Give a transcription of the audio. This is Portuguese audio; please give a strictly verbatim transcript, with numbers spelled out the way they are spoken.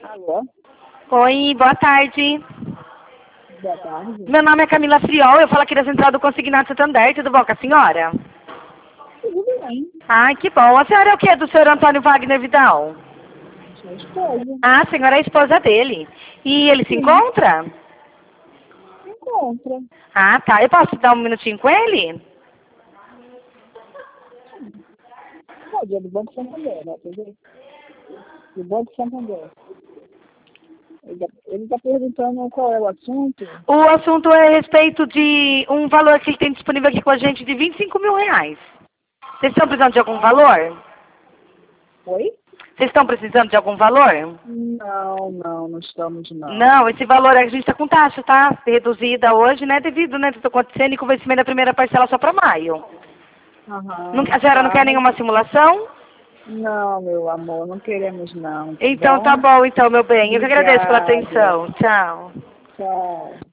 Alô? Oi, boa tarde. Boa tarde. Meu nome é Camila Friol, eu falo aqui da Central do Consignado Santander, tudo bom com a senhora? Tudo bem. Ai, que bom. A senhora é o quê do senhor Antônio Wagner Vidal? Sua esposa. Ah, a senhora é a esposa dele. E ele se Sim. encontra? Encontra. Ah, tá. Eu posso dar um minutinho com ele? Pode, é do Banco Santander, né? Quer ver? Do Banco Santander. Ele está perguntando qual é o assunto. O assunto é a respeito de um valor que ele tem disponível aqui com a gente de vinte e cinco mil reais. Vocês estão precisando de algum valor? Oi? Vocês estão precisando de algum valor? Não, não, não estamos não. Não, esse valor a gente está com taxa, tá? Reduzida hoje, né? Devido, né? Está acontecendo e com o vencimento da primeira parcela só para maio. Aham, Não, a senhora não tá, quer mas... nenhuma simulação? Não, meu amor, não queremos não. Tá Então tá bom? bom, então, meu bem. Eu que agradeço pela Obrigada. atenção. Tchau. Tchau.